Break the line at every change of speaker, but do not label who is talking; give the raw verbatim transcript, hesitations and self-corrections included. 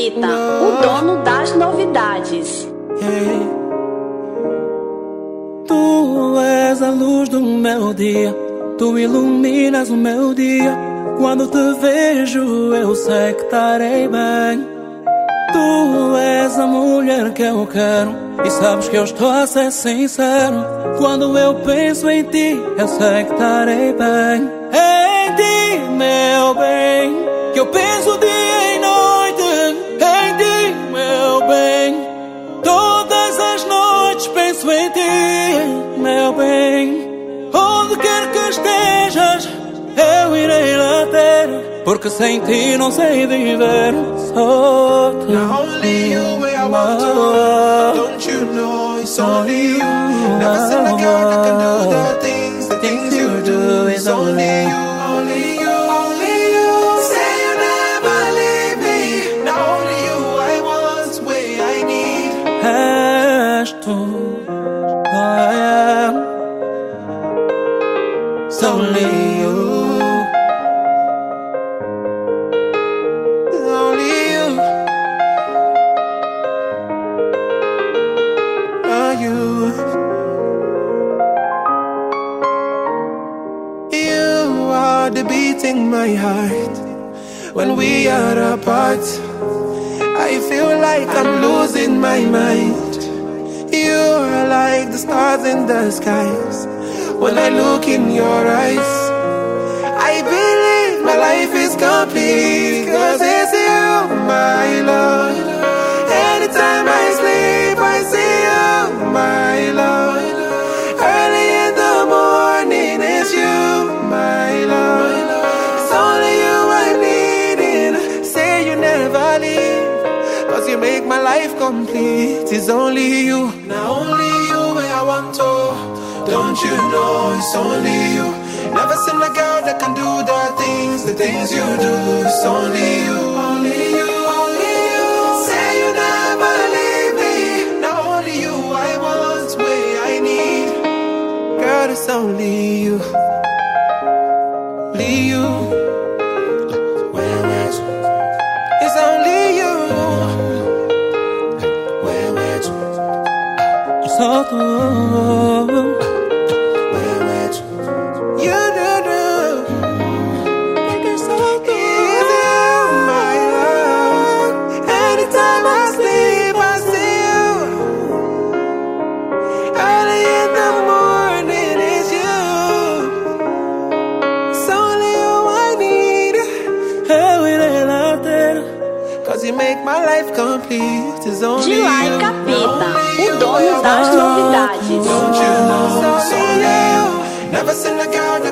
Capeta, o dono das novidades.
Yeah. Tu és a luz do meu dia, tu iluminas o meu dia. Quando te vejo eu sei que estarei bem. Tu és a mulher que eu quero e sabes que eu estou a ser sincero. Quando eu penso em ti eu sei que estarei bem. É em ti, meu bem, que eu penso dia e noite. É em ti, meu bem, todas as noites penso em ti, meu bem. Onde quer que estejas eu irei lá ter, porque sem ti não sei viver. Só tu.
Not only you where I want to, don't you know it's only you. Never seen a girl that can do the things, the things you do. It's only you, only you, only you. Say you never leave me. Not only you I want, way I need.
És tu, I am. It's only you.
The beating my heart when we are apart. I feel like I'm losing my mind. You're like the stars in the skies. When I look in your eyes, I believe my life is complete, 'cause it's you, my love. Anytime I sleep I see you, my love. Early in the morning it's you, my love. It's only you I'm needing. Say you never leave, 'cause you make my life complete. It's only you, not only you where I want to. Don't you know it's only you. Never seen a girl that can do the things, the things you do. It's only you, only you, only you. Say you never leave me. Not only you I want, way I need. Girl, it's only you. Only you. Where were you? It's only you. Where were you?
Só tu.
Where were you? You do do. It's all you, my love. Anytime I sleep I see you. Early in the morning it's you. It's only you I need.
Eu irei lá ter,
'cause you make my life complete. It's only
De lá
you.
e Capeta, o dono das novidades.
Don't you know it's only you. Never seen a girl